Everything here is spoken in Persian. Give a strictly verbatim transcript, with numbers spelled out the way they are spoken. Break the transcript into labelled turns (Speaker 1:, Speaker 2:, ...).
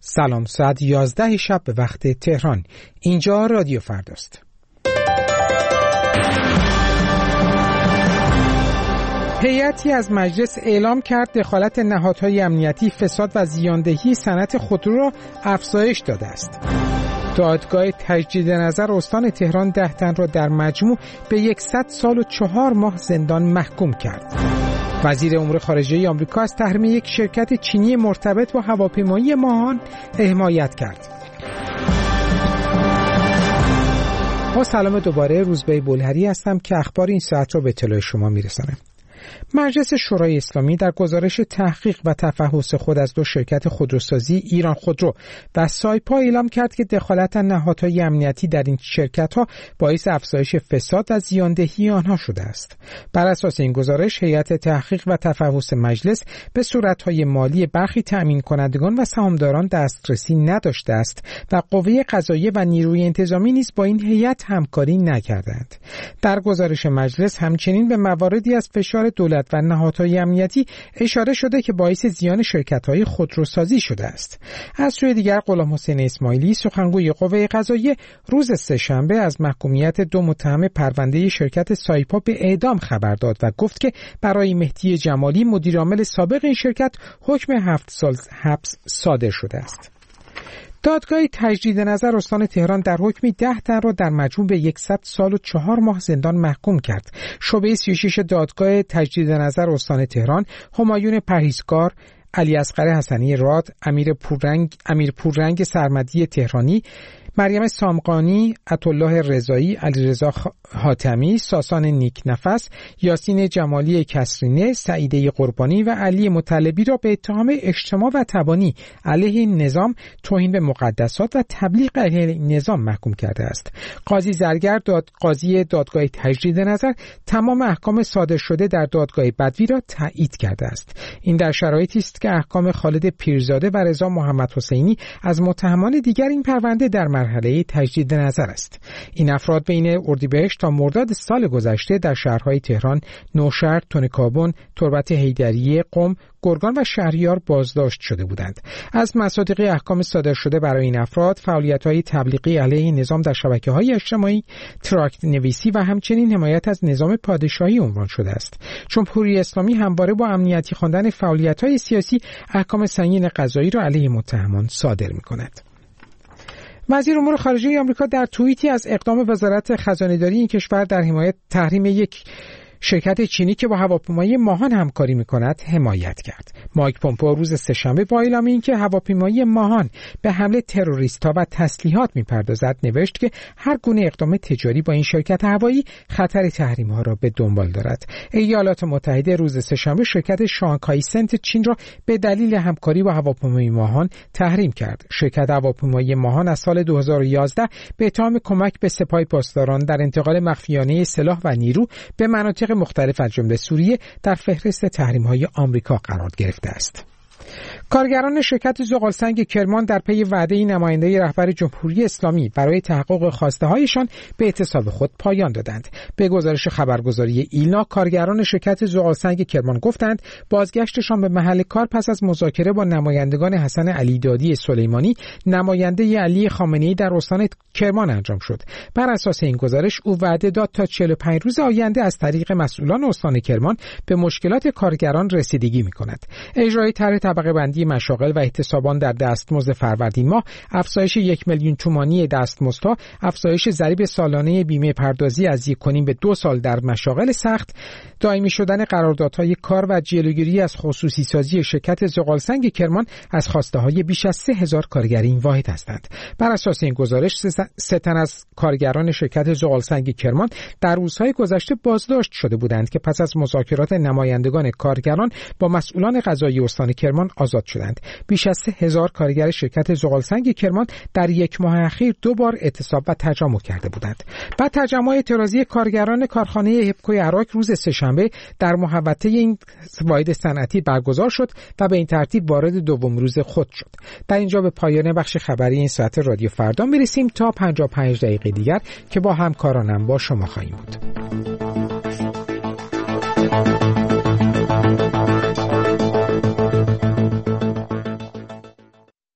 Speaker 1: سلام، ساعت یازده شب به وقت تهران. اینجا رادیو فرداست. هیئتی از مجلس اعلام کرد دخالت نهادهای امنیتی، فساد و زیاندهی صنعت خودرو را افزایش داده است. دادگاه تجدید نظر استان تهران ده تن را در مجموع به صد سال و چهار ماه زندان محکوم کرد. وزیر امور خارجه آمریکا از تحریم یک شرکت چینی مرتبط با هواپیمایی ماهان حمایت کرد. با سلام دوباره، روزبه بولهری هستم که اخبار این ساعت را به اطلاع شما میرسانم. مجلس شورای اسلامی در گزارش تحقیق و تفحص خود از دو شرکت خودروسازی ایران خودرو و سایپا اعلام کرد که دخالت نهادهای امنیتی در این شرکت‌ها باعث افزایش فساد و زیاندهی آنها شده است. بر اساس این گزارش، هیئت تحقیق و تفحص مجلس به صورت‌های مالی برخی تأمین کنندگان و سهامداران دسترسی نداشته است و قوه قضاییه و نیروی انتظامی نیز با این هیئت همکاری نکردند. در گزارش مجلس همچنین به مواردی از فشار دولت و نهادهای امنیتی اشاره شده که باعث زیان شرکت‌های خودروسازی شده است. از سوی دیگر، غلام حسین اسماعیلی، سخنگوی قوه قضاییه، روز سه‌شنبه از محکومیت دو متهم پرونده شرکت سایپا به اعدام خبر داد و گفت که برای مهدی جمالی، مدیرعامل سابق این شرکت، حکم هفت سال حبس صادر شده است. دادگاه تجدید نظر استان تهران در حکمی ده تن را در مجموع به صد سال و چهار ماه زندان محکوم کرد. شعبه سی و شش دادگاه تجدید نظر استان تهران، همایون پرهیزکار، علی اصغر حسنی راد، امیر پوررنگ، امیر پوررنگ سرمدی تهرانی، مریم سامقانی، عطاالله رضایی، علیرضا حاتمی، ساسان نیک نفس، یاسین جمالی کسرینه، سعیده قربانی و علی مطلبی را به اتهام اجتماع و تبانی علیه نظام، توهین به مقدسات و تبلیغ علیه نظام محکوم کرده است. قاضی زرگر، داد قاضی دادگاه تجدید نظر، تمام احکام صادر شده در دادگاه بدوی را تایید کرده است. این در شرایطی است که احکام خالد پیرزاده و رضا محمد حسینی از متهمان دیگر این پرونده در مرحله تجدید نظر است. این افراد بین اردیبهشت تا مرداد سال گذشته در شهرهای تهران، نوشهر، تونکابون، تربت حیدریه، قم، گرگان و شهریار بازداشت شده بودند. از مصادیق احکام صادر شده برای این افراد، فعالیت‌های تبلیغی علیه نظام در شبکه‌های اجتماعی، تراکت نویسی و همچنین حمایت از نظام پادشاهی عنوان شده است. جمهوری اسلامی همواره با امنیتی خواندن فعالیت‌های سیاسی احکام سنگین قضایی را علیه متهمان صادر می‌کند. وزیر امور خارجه آمریکا در توییتی از اقدام وزارت خزانه‌داری این کشور در حمایت تحریم یک شرکت چینی که با هواپیمایی ماهان همکاری می‌کند حمایت کرد. مایک پومپئو روز سه‌شنبه با اعلام اینکه هواپیمایی ماهان به حمله تروریست‌ها و تسلیحات می‌پردازد، نوشت که هر گونه اقدام تجاری با این شرکت هوایی خطر تحریم‌ها را به دنبال دارد. ایالات متحده روز سه‌شنبه شرکت شانگهای سنت چین را به دلیل همکاری با هواپیمای ماهان تحریم کرد. شرکت هواپیمایی ماهان از سال دو هزار و یازده به اتهام کمک به سپاه پاسداران در انتقال مخفیانه سلاح و نیرو به مناطق مختلف از جمله سوریه در فهرست تحریم‌های آمریکا قرار گرفته است. کارگران شرکت زغالسنگ کرمان در پی وعده نماینده رهبر جمهوری اسلامی برای تحقق خواسته‌هایشان به اعتصاب خود پایان دادند. به گزارش خبرگزاری ایلنا، کارگران شرکت زغالسنگ کرمان گفتند بازگشتشان به محل کار پس از مذاکره با نمایندگان حسن علی دادی سلیمانی، نماینده علی خامنه‌ای در استان کرمان انجام شد. بر اساس این گزارش، او وعده داد تا چهل و پنج روز آینده از طریق مسئولان استان کرمان به مشکلات کارگران رسیدگی می‌کند. اجرای طرح طبقه بندی مشاغل و احتسابان در دستمزد فروردین ماه، افزایش یک میلیون تومانی دستمزدها، افزایش ضریب سالانه بیمه پردازی از یک و نیم به دو سال در مشاغل سخت، دائمی شدن قراردادهای کار و جلوگیری از خصوصی سازی شرکت زغالسنگ کرمان از خواسته‌های بیش از سه هزار کارگر این واحد هستند. بر اساس این گزارش، سه تن از کارگران شرکت زغالسنگ کرمان در روزهای گذشته بازداشت شده بودند که پس از مذاکرات نمایندگان کارگران با مسئولان قضایی استان کرمان آزاد شدند. بیش از سه هزار کارگر شرکت زغالسنگ کرمان در یک ماه اخیر دو بار اعتصاب و تجمع کرده بودند. بعد تجمع اعتراضی کارگران کارخانه هپکوی عراق روز سه‌شنبه در محوطه این واحد صنعتی برگزار شد و به این ترتیب وارد دوم روز خود شد. در اینجا به پایان بخش خبری این ساعت رادیو فردا میرسیم تا پنجاه و پنج دقیقه دیگر که با همکارانم با شما خواهیم بود.